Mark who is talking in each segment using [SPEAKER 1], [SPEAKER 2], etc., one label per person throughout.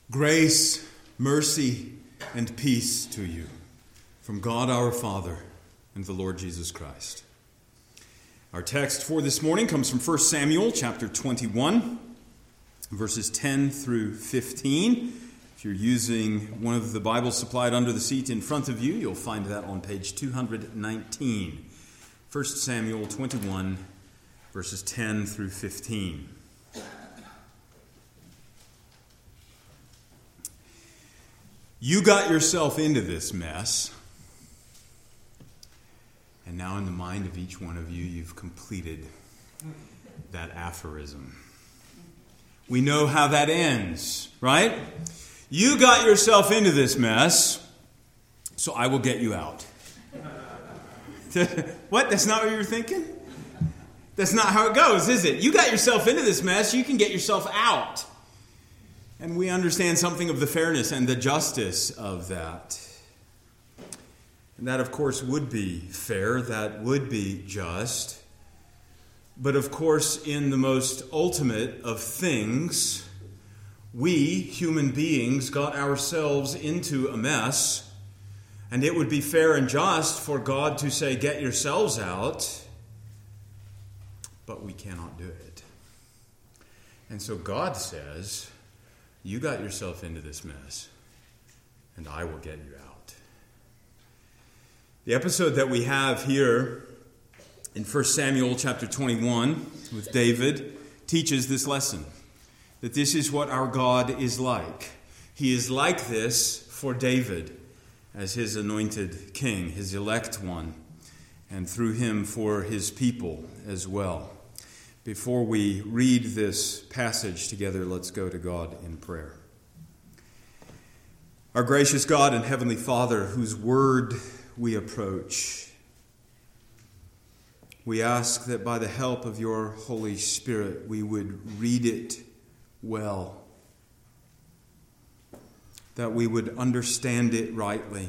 [SPEAKER 1] Grace, mercy, and peace to you from God our Father and the Lord Jesus Christ. Our text for this morning comes from 1 Samuel chapter 21, verses 10 through 15. If you're using one of the Bibles supplied under the seat in front of you, you'll find that on page 219. 1 Samuel 21, verses 10 through 15. You got yourself into this mess, and now in the mind of each one of you, you've completed that aphorism. We know how that ends, right? You got yourself into this mess, so I will get you out. What? That's not what you were thinking? That's not how it goes, is it? You got yourself into this mess, you can get yourself out. And we understand something of the fairness and the justice of that. And that, of course, would be fair. That would be just. But, of course, in the most ultimate of things, we, human beings, got ourselves into a mess. And it would be fair and just for God to say, get yourselves out. But we cannot do it. And so God says, you got yourself into this mess, and I will get you out. The episode that we have here in 1 Samuel chapter 21 with David teaches this lesson, that this is what our God is like. He is like this for David as his anointed king, his elect one, and through him for his people as well. Before we read this passage together, let's go to God in prayer. Our gracious God and Heavenly Father, whose word we approach, we ask that by the help of your Holy Spirit, we would read it well, that we would understand it rightly,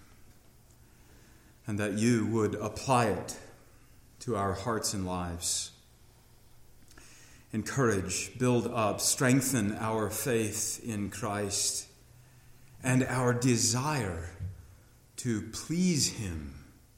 [SPEAKER 1] and that you would apply it to our hearts and lives. Encourage, build up, strengthen our faith in Christ and our desire to please Him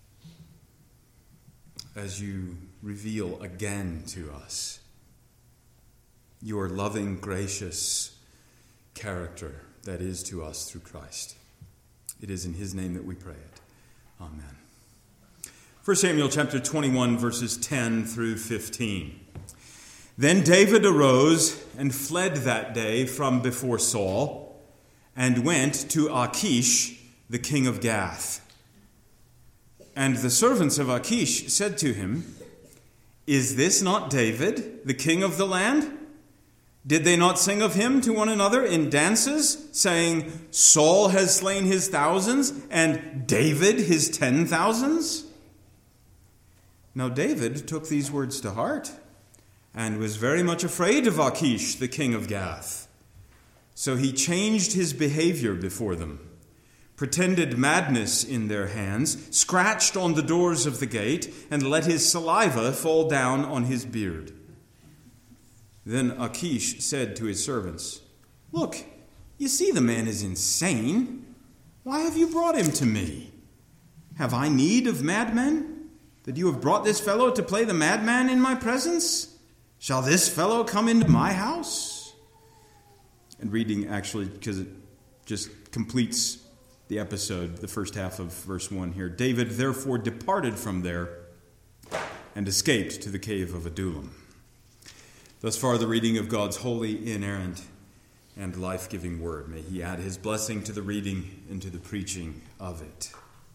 [SPEAKER 1] as you reveal again to us your loving, gracious character that is to us through Christ. It is in His name that we pray it. Amen. 1 Samuel chapter 21, verses 10 through 15. Then David arose and fled that day from before Saul and went to Achish, the king of Gath. And the servants of Achish said to him, "Is this not David, the king of the land? Did they not sing of him to one another in dances, saying, 'Saul has slain his thousands, and David his 10,000s?'" Now David took these words to heart, and was very much afraid of Achish, the king of Gath. So he changed his behavior before them, pretended madness in their hands, scratched on the doors of the gate, and let his saliva fall down on his beard. Then Achish said to his servants, "Look, you see the man is insane. Why have you brought him to me? Have I need of madmen, that you have brought this fellow to play the madman in my presence? Shall this fellow come into my house?" And reading actually, because it just completes the episode, the first half of verse 1 here. David therefore departed from there and escaped to the cave of Adullam. Thus far the reading of God's holy, inerrant, and life-giving word. May He add His blessing to the reading and to the preaching of it.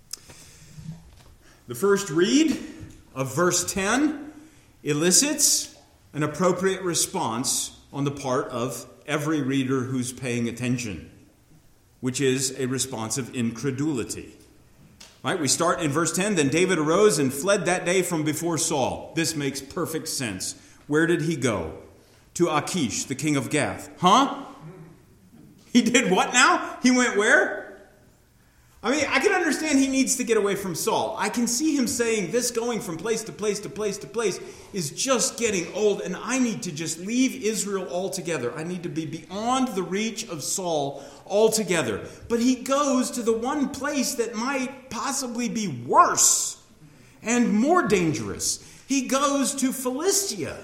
[SPEAKER 1] The first read of verse 10 elicits an appropriate response on the part of every reader who's paying attention, which is a response of incredulity. Right? We start in verse 10, then David arose and fled that day from before Saul. This makes perfect sense. Where did he go? To Achish, the king of Gath. Huh? He did what now? He went where? I mean, I can understand he needs to get away from Saul. I can see him saying this going from place to place to place to place is just getting old, and I need to just leave Israel altogether. I need to be beyond the reach of Saul altogether. But he goes to the one place that might possibly be worse and more dangerous. He goes to Philistia,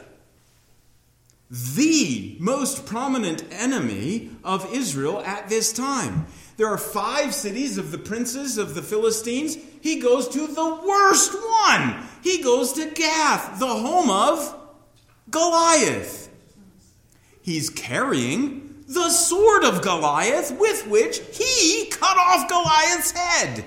[SPEAKER 1] the most prominent enemy of Israel at this time. There are 5 cities of the princes of the Philistines. He goes to the worst one. He goes to Gath, the home of Goliath. He's carrying the sword of Goliath with which he cut off Goliath's head.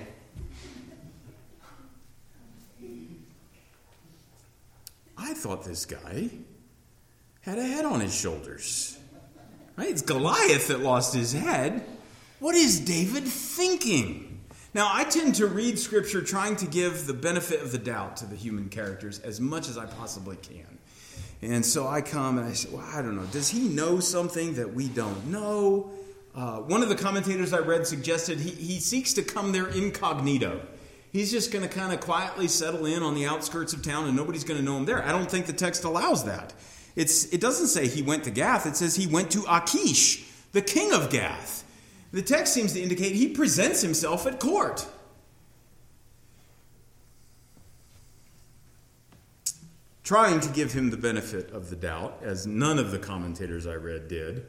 [SPEAKER 1] I thought this guy had a head on his shoulders. Right? It's Goliath that lost his head. What is David thinking? Now, I tend to read Scripture trying to give the benefit of the doubt to the human characters as much as I possibly can. And so I come and I say, well, I don't know. Does he know something that we don't know? One of the commentators I read suggested he seeks to come there incognito. He's just going to kind of quietly settle in on the outskirts of town and nobody's going to know him there. I don't think the text allows that. It doesn't say he went to Gath. It says he went to Achish, the king of Gath. The text seems to indicate he presents himself at court. Trying to give him the benefit of the doubt, as none of the commentators I read did.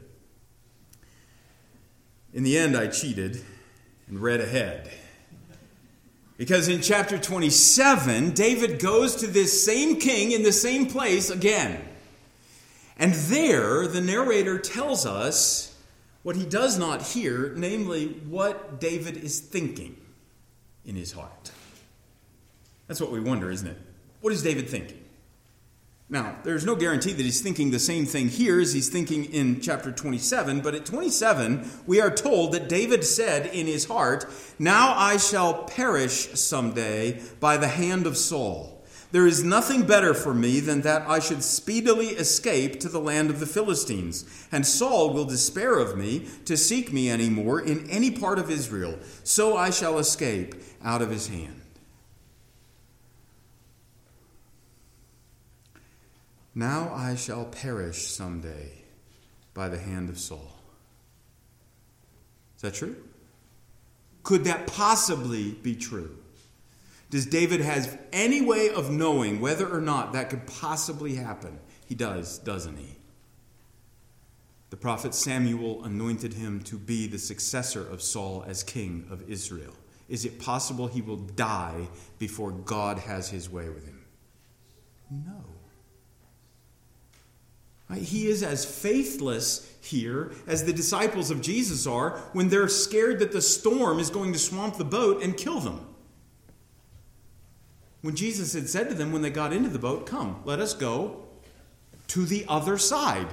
[SPEAKER 1] In the end, I cheated and read ahead. Because in chapter 27, David goes to this same king in the same place again. And there, the narrator tells us what he does not hear, namely what David is thinking in his heart. That's what we wonder, isn't it? What is David thinking? Now, there's no guarantee that he's thinking the same thing here as he's thinking in chapter 27, but at 27, we are told that David said in his heart, "Now I shall perish someday by the hand of Saul. There is nothing better for me than that I should speedily escape to the land of the Philistines, and Saul will despair of me to seek me any more in any part of Israel. So I shall escape out of his hand." Now I shall perish someday by the hand of Saul. Is that true? Could that possibly be true? Does David have any way of knowing whether or not that could possibly happen? He does, doesn't he? The prophet Samuel anointed him to be the successor of Saul as king of Israel. Is it possible he will die before God has his way with him? No. He is as faithless here as the disciples of Jesus are when they're scared that the storm is going to swamp the boat and kill them. When Jesus had said to them when they got into the boat, "Come, let us go to the other side."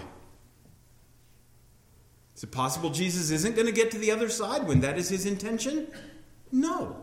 [SPEAKER 1] Is it possible Jesus isn't going to get to the other side when that is his intention? No.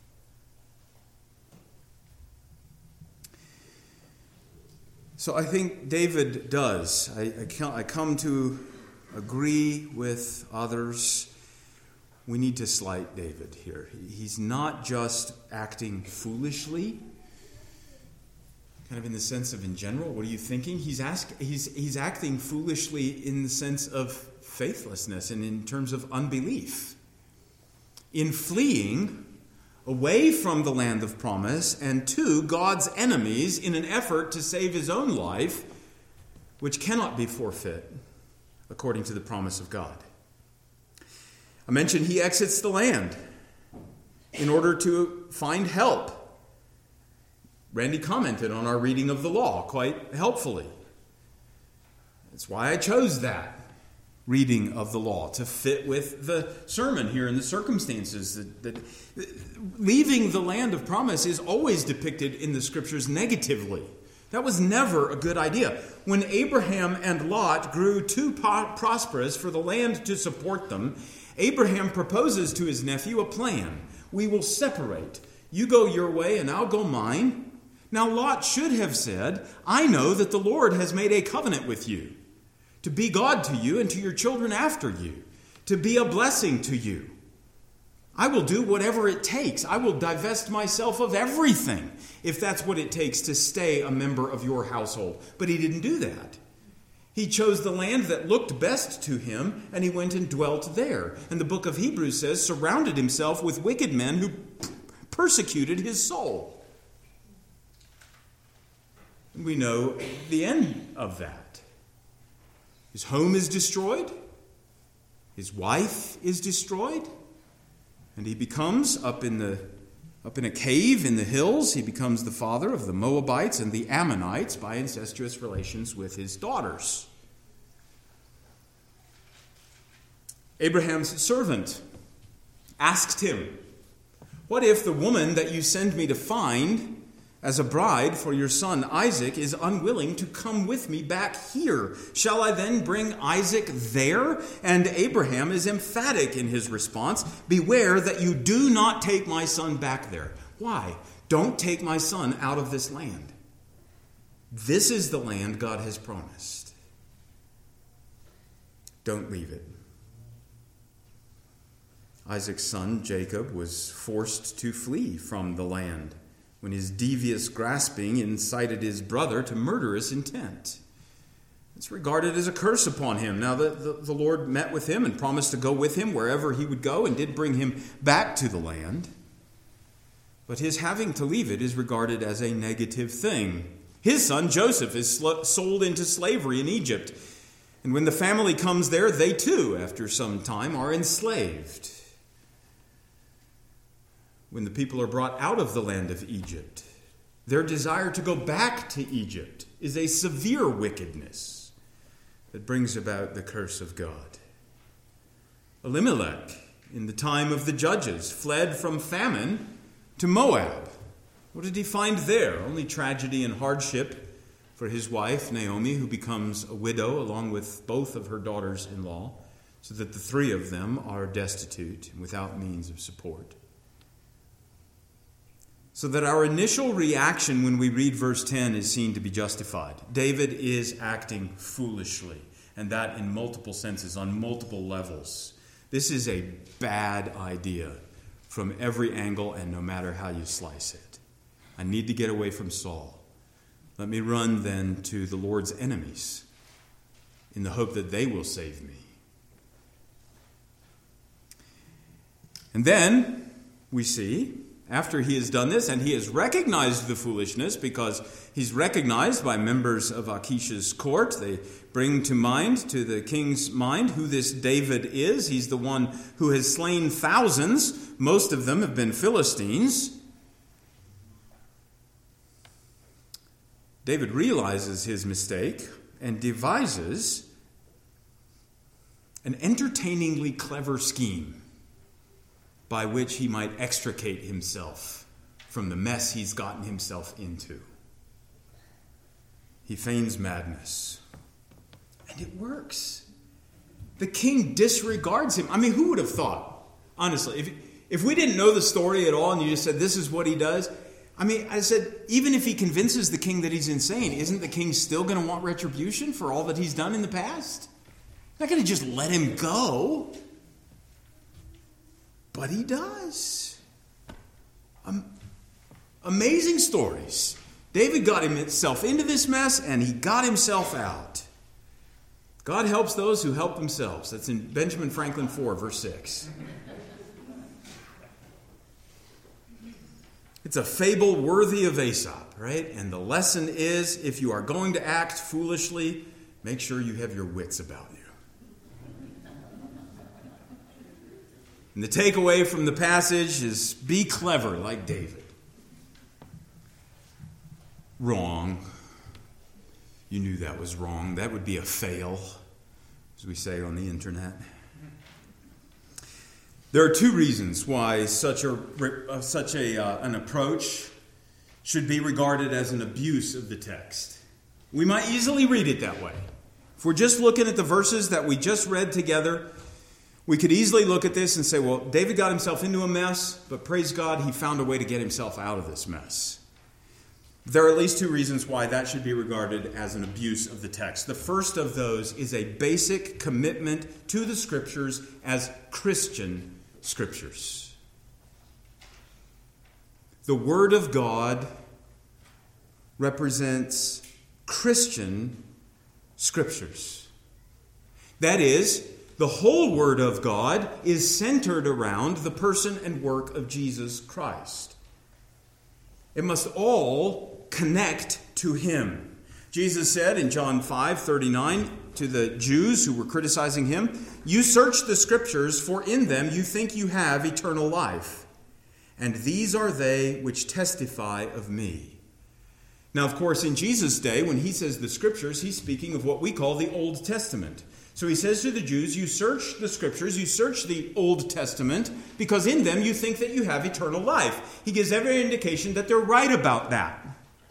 [SPEAKER 1] So I think David does. I come to agree with others. We need to slight David here. He's not just acting foolishly, kind of in the sense of in general. What are you thinking? He's acting foolishly in the sense of faithlessness and in terms of unbelief. In fleeing away from the land of promise and to God's enemies in an effort to save his own life, which cannot be forfeit according to the promise of God. I mentioned he exits the land in order to find help. Randy commented on our reading of the law quite helpfully. That's why I chose that reading of the law, to fit with the sermon here and the circumstances. That leaving the land of promise is always depicted in the scriptures negatively. That was never a good idea. When Abraham and Lot grew too prosperous for the land to support them, Abraham proposes to his nephew a plan. We will separate. You go your way and I'll go mine. Now Lot should have said, "I know that the Lord has made a covenant with you, to be God to you and to your children after you, to be a blessing to you. I will do whatever it takes. I will divest myself of everything if that's what it takes to stay a member of your household. But he didn't do that. He chose the land that looked best to him, and he went and dwelt there. And the book of Hebrews says, surrounded himself with wicked men who persecuted his soul. And we know the end of that. His home is destroyed. His wife is destroyed. And he becomes, up in a cave in the hills, he becomes the father of the Moabites and the Ammonites by incestuous relations with his daughters. Abraham's servant asked him, what if the woman that you send me to find as a bride for your son Isaac is unwilling to come with me back here? Shall I then bring Isaac there? And Abraham is emphatic in his response. Beware that you do not take my son back there. Why? Don't take my son out of this land. This is the land God has promised. Don't leave it. Isaac's son Jacob was forced to flee from the land when his devious grasping incited his brother to murderous intent. It's regarded as a curse upon him. Now the Lord met with him and promised to go with him wherever he would go and did bring him back to the land. But his having to leave it is regarded as a negative thing. His son Joseph is sold into slavery in Egypt. And when the family comes there, they too, after some time, are enslaved. When the people are brought out of the land of Egypt, their desire to go back to Egypt is a severe wickedness that brings about the curse of God. Elimelech, in the time of the judges, fled from famine to Moab. What did he find there? Only tragedy and hardship for his wife, Naomi, who becomes a widow along with both of her daughters-in-law, so that the three of them are destitute and without means of support. So that our initial reaction when we read verse 10 is seen to be justified. David is acting foolishly, and that in multiple senses, on multiple levels. This is a bad idea from every angle and no matter how you slice it. I need to get away from Saul. Let me run then to the Lord's enemies in the hope that they will save me. And then we see, after he has done this, and he has recognized the foolishness because he's recognized by members of Achish's court. They bring to the king's mind, who this David is. He's the one who has slain thousands. Most of them have been Philistines. David realizes his mistake and devises an entertainingly clever scheme by which he might extricate himself from the mess he's gotten himself into. He feigns madness. And it works. The king disregards him. I mean, who would have thought, honestly, if we didn't know the story at all and you just said this is what he does, I said, even if he convinces the king that he's insane, isn't the king still going to want retribution for all that he's done in the past? Not going to just let him go. But he does. Amazing stories. David got himself into this mess and he got himself out. God helps those who help themselves. That's in Benjamin Franklin 4, verse 6. It's a fable worthy of Aesop, right? And the lesson is, if you are going to act foolishly, make sure you have your wits about you. And the takeaway from the passage is be clever like David. Wrong. You knew that was wrong. That would be a fail, as we say on the internet. There are two reasons why such an approach should be regarded as an abuse of the text. We might easily read it that way. If we're just looking at the verses that we just read together, we could easily look at this and say, well, David got himself into a mess, but praise God, he found a way to get himself out of this mess. There are at least two reasons why that should be regarded as an abuse of the text. The first of those is a basic commitment to the Scriptures as Christian Scriptures. the Word of God represents Christian scriptures. That is, the whole Word of God is centered around the person and work of Jesus Christ. It must all connect to Him. Jesus said in John 5:39 to the Jews who were criticizing Him, "You search the Scriptures, for in them you think you have eternal life. And these are they which testify of me." Now, of course, in Jesus' day, when He says the Scriptures, He's speaking of what we call the Old Testament. So He says to the Jews, you search the Scriptures, you search the Old Testament, because in them you think that you have eternal life. He gives every indication that they're right about that.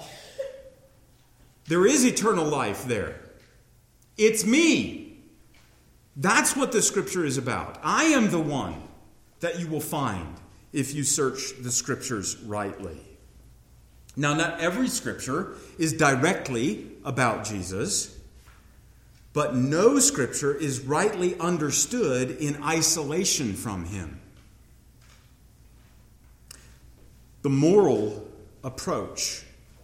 [SPEAKER 1] There is eternal life there. It's me. That's what the Scripture is about. I am the one that you will find if you search the Scriptures rightly. Now, not every Scripture is directly about Jesus, but no Scripture is rightly understood in isolation from Him. The moral approach.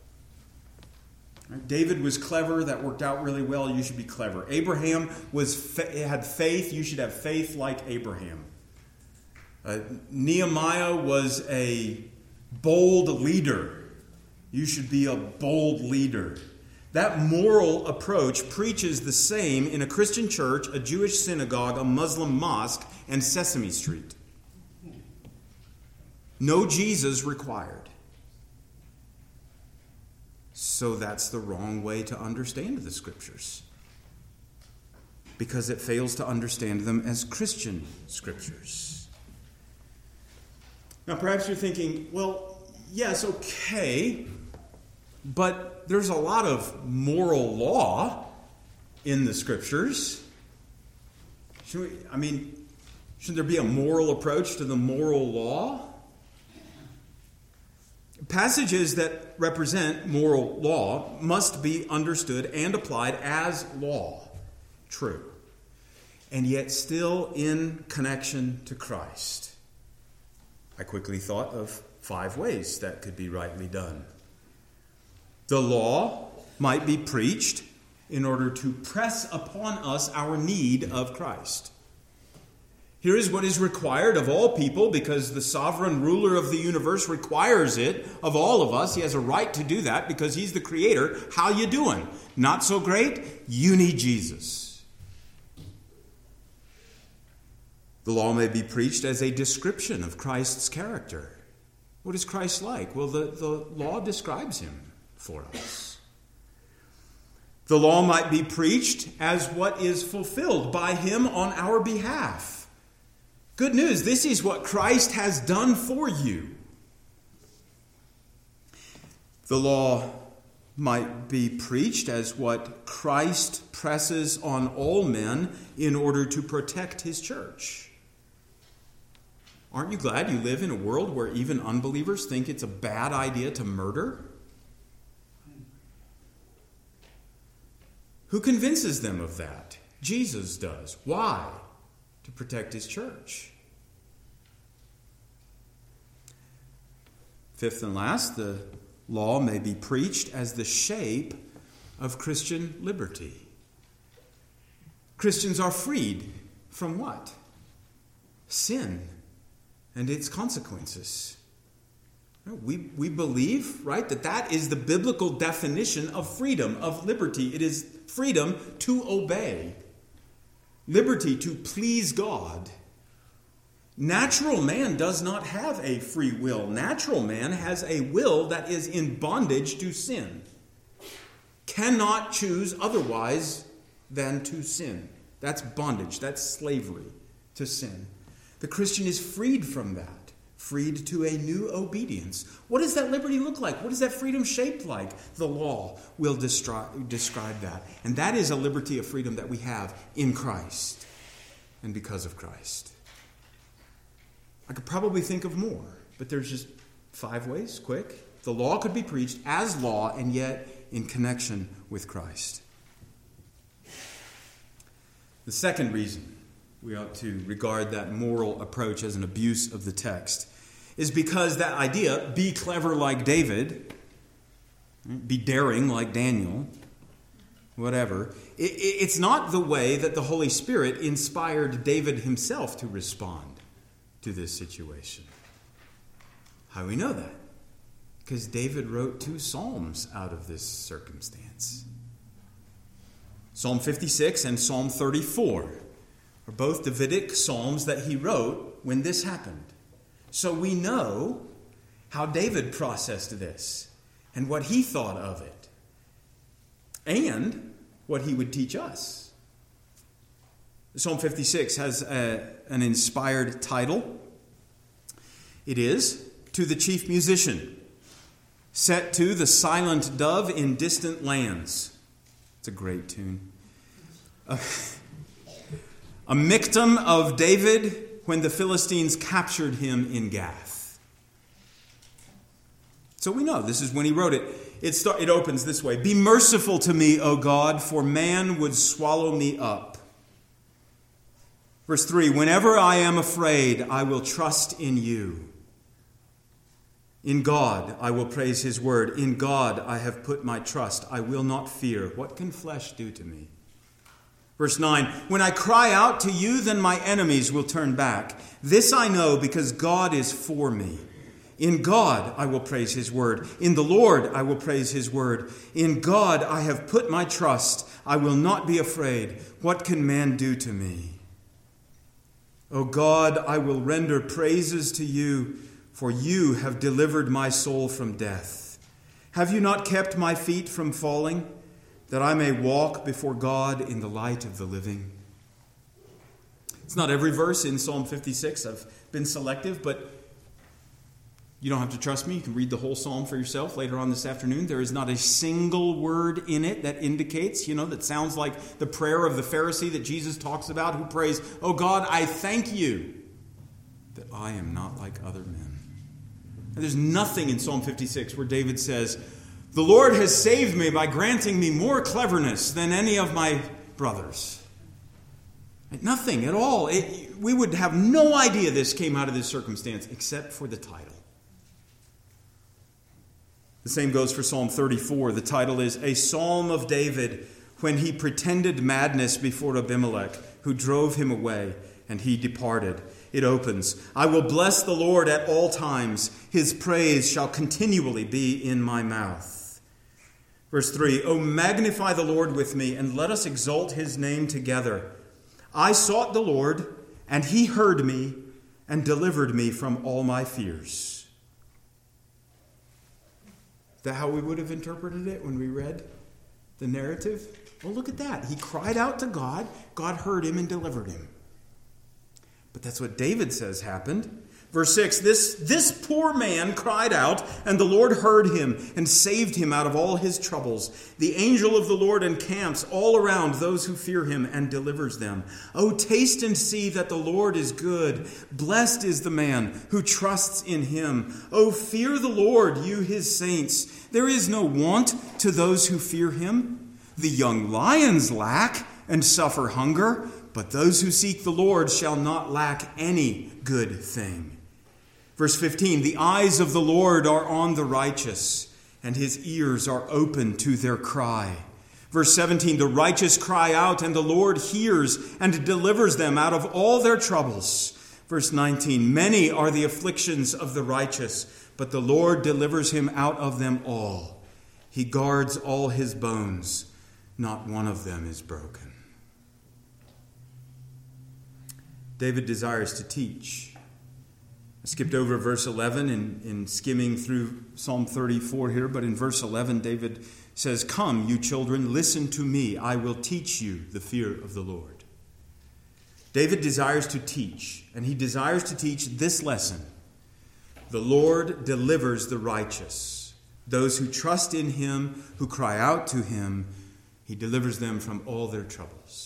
[SPEAKER 1] David was clever. That worked out really well. You should be clever. Abraham had faith. You should have faith like Abraham. Nehemiah was a bold leader. You should be a bold leader. That moral approach preaches the same in a Christian church, a Jewish synagogue, a Muslim mosque, and Sesame Street. No Jesus required. So that's the wrong way to understand the Scriptures, because it fails to understand them as Christian Scriptures. Now, perhaps you're thinking, well, yes, okay, but there's a lot of moral law in the Scriptures. Shouldn't there be a moral approach to the moral law? Passages that represent moral law must be understood and applied as law. True. And yet still in connection to Christ. I quickly thought of 5 ways that could be rightly done. The law might be preached in order to press upon us our need of Christ. Here is what is required of all people, because the sovereign ruler of the universe requires it of all of us. He has a right to do that because He's the creator. How you doing? Not so great? You need Jesus. The law may be preached as a description of Christ's character. What is Christ like? Well, the law describes Him for us. The law might be preached as what is fulfilled by Him on our behalf. Good news, this is what Christ has done for you. The law might be preached as what Christ presses on all men in order to protect His church. Aren't you glad you live in a world where even unbelievers think it's a bad idea to murder? Who convinces them of that? Jesus does. Why? To protect His church. Fifth and last, the law may be preached as the shape of Christian liberty. Christians are freed from what? Sin and its consequences. We believe, right, that is the biblical definition of freedom, of liberty. It is freedom to obey. Liberty to please God. Natural man does not have a free will. Natural man has a will that is in bondage to sin. Cannot choose otherwise than to sin. That's bondage. That's slavery to sin. The Christian is freed from that. Freed to a new obedience. What does that liberty look like? What is that freedom shaped like? The law will describe that. And that is a liberty of freedom that we have in Christ and because of Christ. I could probably think of more, but there's just 5 ways, quick. The law could be preached as law and yet in connection with Christ. The second reason we ought to regard that moral approach as an abuse of the text is because that idea, be clever like David, be daring like Daniel, whatever, it's not the way that the Holy Spirit inspired David himself to respond to this situation. How do we know that? Because David wrote 2 psalms out of this circumstance. Psalm 56 and Psalm 34 are both Davidic psalms that he wrote when this happened. So we know how David processed this and what he thought of it and what he would teach us. Psalm 56 has an inspired title. It is, "To the Chief Musician, set to the silent dove in distant lands." It's a great tune. A miktam of David when the Philistines captured him in Gath. So we know this is when he wrote it. It opens this way. "Be merciful to me, O God, for man would swallow me up." Verse 3, "Whenever I am afraid, I will trust in you. In God I will praise his word. In God I have put my trust. I will not fear. What can flesh do to me?" Verse 9, "When I cry out to you, then my enemies will turn back. This I know because God is for me. In God I will praise his word. In the Lord I will praise his word. In God I have put my trust. I will not be afraid. What can man do to me? O God, I will render praises to you, for you have delivered my soul from death. Have you not kept my feet from falling, that I may walk before God in the light of the living?" It's not every verse in Psalm 56. I've been selective, but you don't have to trust me. You can read the whole psalm for yourself later on this afternoon. There is not a single word in it that indicates, that sounds like the prayer of the Pharisee that Jesus talks about, who prays, "Oh God, I thank you that I am not like other men." And there's nothing in Psalm 56 where David says, "The Lord has saved me by granting me more cleverness than any of my brothers." Nothing at all. We would have no idea this came out of this circumstance except for the title. The same goes for Psalm 34. The title is "A Psalm of David when he pretended madness before Abimelech, who drove him away, and he departed." It opens, "I will bless the Lord at all times. His praise shall continually be in my mouth." Verse 3, "O magnify the Lord with me, and let us exalt his name together. I sought the Lord, and he heard me, and delivered me from all my fears." Is that how we would have interpreted it when we read the narrative? Well, look at that. He cried out to God. God heard him and delivered him. But that's what David says happened. Verse 6, this poor man cried out, and the Lord heard him and saved him out of all his troubles. The angel of the Lord encamps all around those who fear him and delivers them. Oh, taste and see that the Lord is good. Blessed is the man who trusts in him. Oh, fear the Lord, you his saints. There is no want to those who fear him. The young lions lack and suffer hunger, but those who seek the Lord shall not lack any good thing. Verse 15, "The eyes of the Lord are on the righteous, and his ears are open to their cry." Verse 17, "The righteous cry out, and the Lord hears and delivers them out of all their troubles." Verse 19, "Many are the afflictions of the righteous, but the Lord delivers him out of them all. He guards all his bones. Not one of them is broken." David desires to teach. I skipped over verse 11 in skimming through Psalm 34 here, but in verse 11, David says, "Come, you children, listen to me. I will teach you the fear of the Lord." David desires to teach, and he desires to teach this lesson. The Lord delivers the righteous. Those who trust in him, who cry out to him, he delivers them from all their troubles.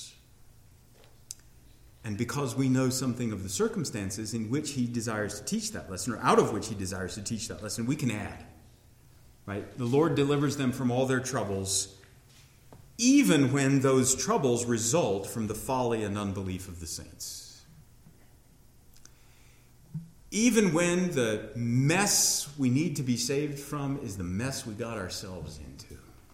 [SPEAKER 1] And because we know something of the circumstances in which he desires to teach that lesson, or out of which he desires to teach that lesson, we can add. Right? The Lord delivers them from all their troubles, even when those troubles result from the folly and unbelief of the saints. even when the mess we need to be saved from is the mess we got ourselves into.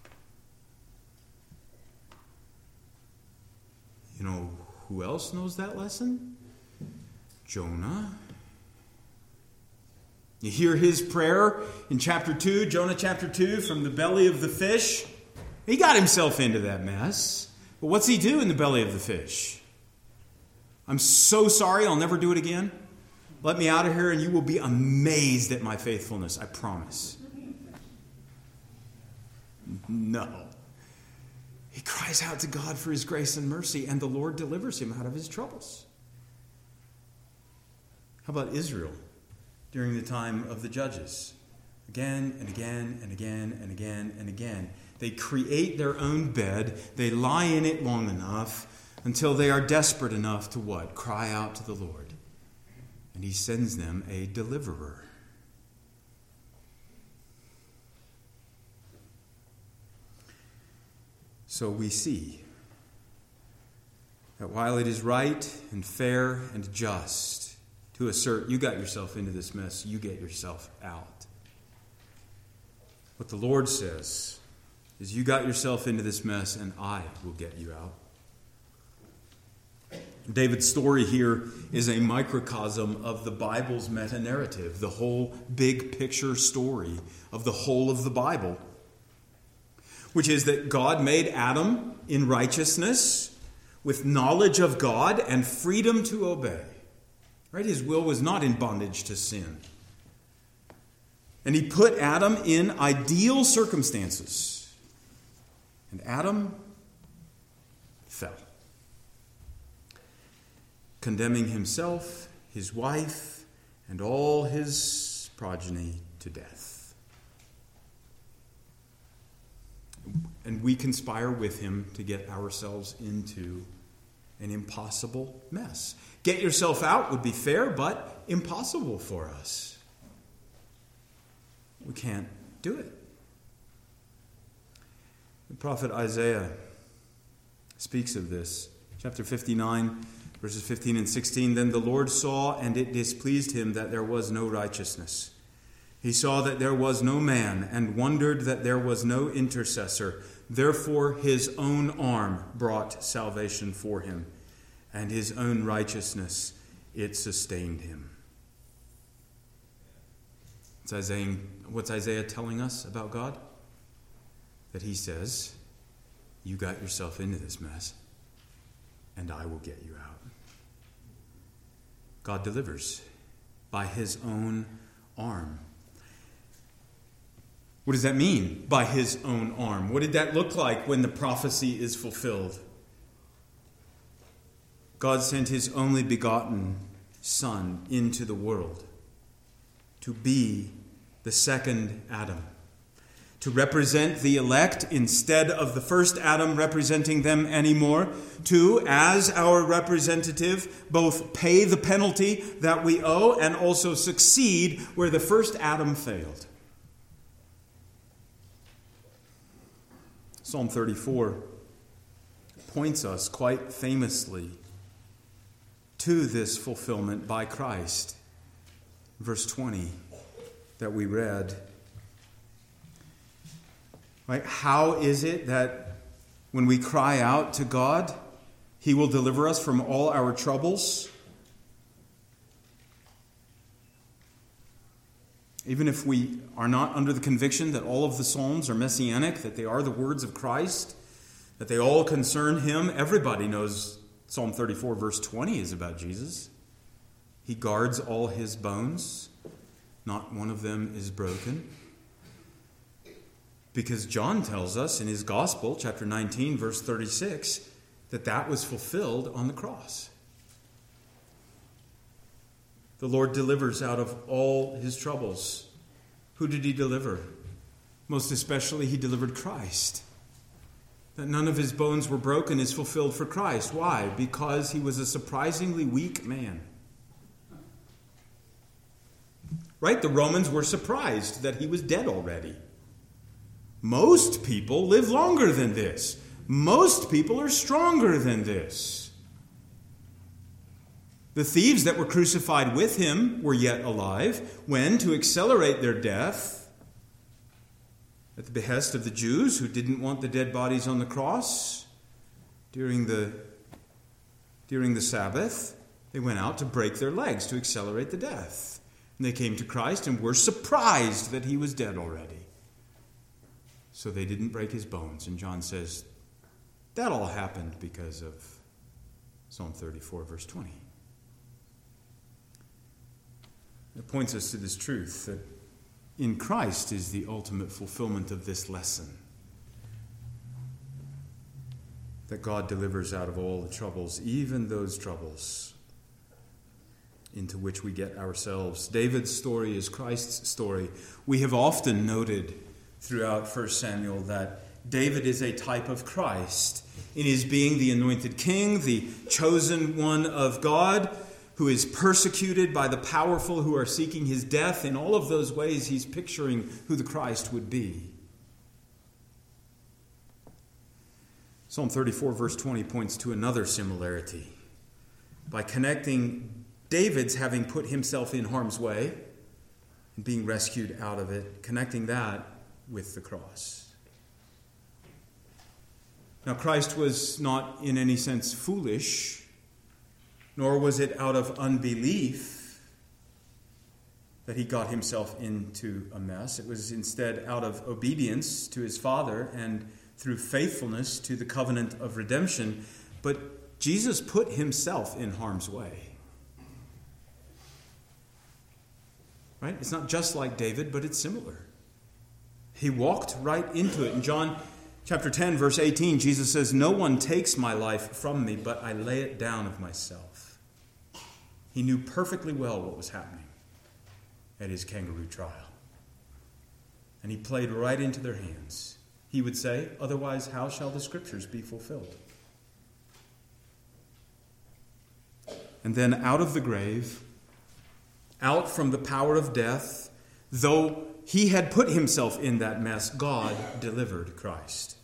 [SPEAKER 1] You know who else knows that lesson? Jonah. You hear his prayer in chapter 2, Jonah chapter 2, from the belly of the fish. He got himself into that mess. But what's he do in the belly of the fish? I'm so sorry, I'll never do it again. Let me out of here and you will be amazed at my faithfulness, I promise. No. He cries out to God for his grace and mercy, and the Lord delivers him out of his troubles. How about Israel during the time of the judges? Again and again and again and again and again. They create their own bed. They lie in it long enough until they are desperate enough to what? Cry out to the Lord. And he sends them a deliverer. So we see that while it is right and fair and just to assert, you got yourself into this mess, you get yourself out. What the Lord says is, you got yourself into this mess and I will get you out. David's story here is a microcosm of the Bible's meta-narrative, the whole big picture story of the whole of the Bible, which is that God made Adam in righteousness with knowledge of God and freedom to obey. Right? His will was not in bondage to sin. And he put Adam in ideal circumstances. And Adam fell, condemning himself, his wife, and all his progeny to death. And we conspire with him to get ourselves into an impossible mess. Get yourself out would be fair, but impossible for us. We can't do it. The prophet Isaiah speaks of this. Chapter 59, verses 15 and 16. Then the Lord saw, and it displeased him that there was no righteousness. He saw that there was no man, and wondered that there was no intercessor. Therefore his own arm brought salvation for him, and his own righteousness, it sustained him. What's Isaiah telling us about God? That he says, you got yourself into this mess, and I will get you out. God delivers by his own arm. What does that mean, by his own arm? What did that look like when the prophecy is fulfilled? God sent his only begotten Son into the world to be the second Adam, to represent the elect instead of the first Adam representing them anymore, to, as our representative, both pay the penalty that we owe and also succeed where the first Adam failed. Psalm 34 points us quite famously to this fulfillment by Christ. Verse 20 that we read. Right? How is it that when we cry out to God, he will deliver us from all our troubles? Even if we are not under the conviction that all of the Psalms are messianic, that they are the words of Christ, that they all concern him, everybody knows Psalm 34 verse 20 is about Jesus. He guards all his bones. Not one of them is broken. Because John tells us in his Gospel, chapter 19, verse 36, that was fulfilled on the cross. The Lord delivers out of all his troubles. Who did he deliver? Most especially, he delivered Christ. That none of his bones were broken is fulfilled for Christ. Why? Because he was a surprisingly weak man. Right? The Romans were surprised that he was dead already. Most people live longer than this. Most people are stronger than this. The thieves that were crucified with him were yet alive when, to accelerate their death, at the behest of the Jews who didn't want the dead bodies on the cross during the Sabbath, they went out to break their legs to accelerate the death. And they came to Christ and were surprised that he was dead already. So they didn't break his bones. And John says that all happened because of Psalm 34, verse 20. It points us to this truth that in Christ is the ultimate fulfillment of this lesson. That God delivers out of all the troubles, even those troubles into which we get ourselves. David's story is Christ's story. We have often noted throughout 1 Samuel that David is a type of Christ in his being the anointed king, the chosen one of God, who is persecuted by the powerful who are seeking his death. In all of those ways, he's picturing who the Christ would be. Psalm 34, verse 20 points to another similarity by connecting David's having put himself in harm's way and being rescued out of it, connecting that with the cross. Now, Christ was not in any sense foolish, nor was it out of unbelief that he got himself into a mess. It was instead out of obedience to his Father and through faithfulness to the covenant of redemption. But Jesus put himself in harm's way. Right? It's not just like David, but it's similar. He walked right into it. In John chapter 10, verse 18, Jesus says, "No one takes my life from me, but I lay it down of myself." He knew perfectly well what was happening at his kangaroo trial. And he played right into their hands. He would say, "Otherwise, how shall the scriptures be fulfilled?" And then out of the grave, out from the power of death, though he had put himself in that mess, God delivered Christ.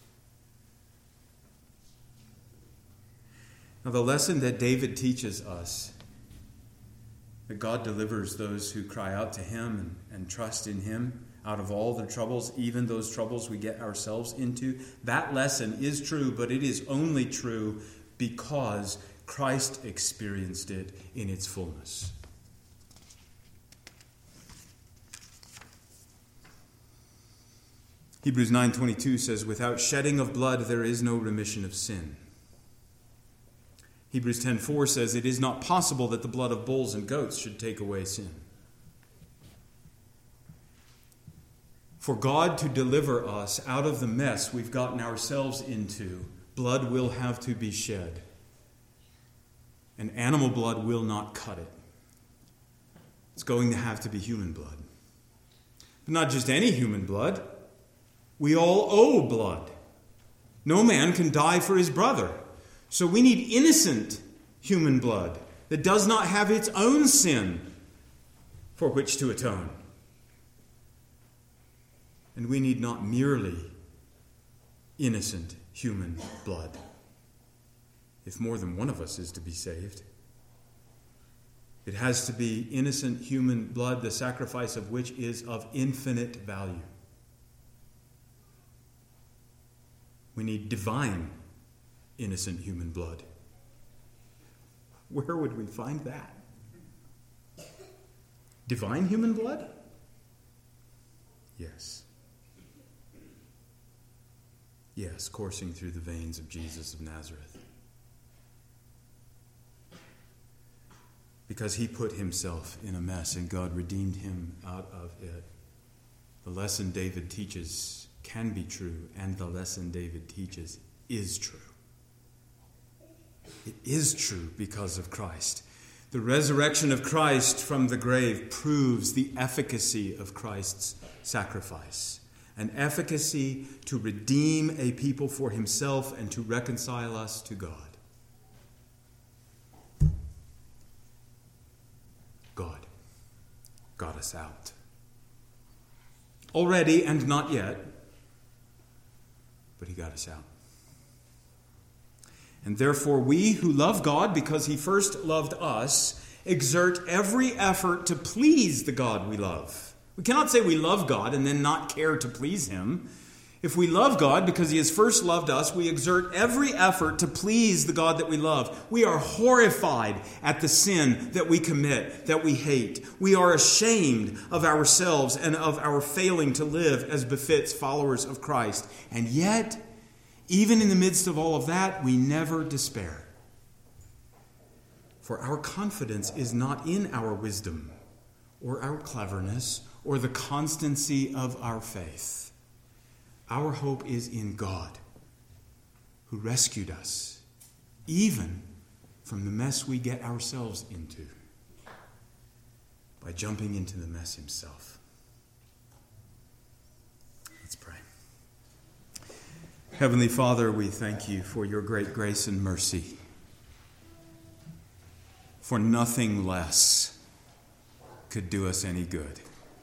[SPEAKER 1] Now, the lesson that David teaches us, that God delivers those who cry out to him and trust in him out of all the troubles, even those troubles we get ourselves into, that lesson is true, but it is only true because Christ experienced it in its fullness. Hebrews 9:22 says, "Without shedding of blood there is no remission of sin." Hebrews 10:4 says, "It is not possible that the blood of bulls and goats should take away sin." For God to deliver us out of the mess we've gotten ourselves into, blood will have to be shed. And animal blood will not cut it. It's going to have to be human blood. But not just any human blood. We all owe blood. No man can die for his brother. So we need innocent human blood that does not have its own sin for which to atone. And we need not merely innocent human blood if more than one of us is to be saved. It has to be innocent human blood, the sacrifice of which is of infinite value. We need divine, innocent human blood. Where would we find that? Divine human blood? Yes. Yes, coursing through the veins of Jesus of Nazareth. Because he put himself in a mess and God redeemed him out of it. The lesson David teaches can be true, and the lesson David teaches is true. It is true because of Christ. The resurrection of Christ from the grave proves the efficacy of Christ's sacrifice, an efficacy to redeem a people for himself and to reconcile us to God. God got us out. Already and not yet, but he got us out. And therefore we who love God because he first loved us exert every effort to please the God we love. We cannot say we love God and then not care to please him. If we love God because he has first loved us, we exert every effort to please the God that we love. We are horrified at the sin that we commit, that we hate. We are ashamed of ourselves and of our failing to live as befits followers of Christ. And yet, even in the midst of all of that, we never despair. For our confidence is not in our wisdom or our cleverness or the constancy of our faith. Our hope is in God, who rescued us, even from the mess we get ourselves into, by jumping into the mess himself. Let's pray. Heavenly Father, we thank you for your great grace and mercy. For nothing less could do us any good.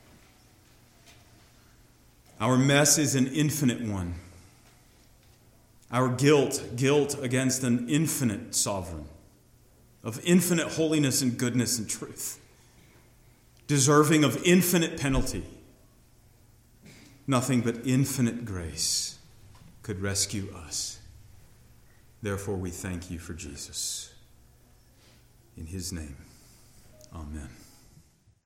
[SPEAKER 1] Our mess is an infinite one. Our guilt against an infinite sovereign, of infinite holiness and goodness and truth, deserving of infinite penalty. Nothing but infinite grace could rescue us. Therefore, we thank you for Jesus. In his name, amen.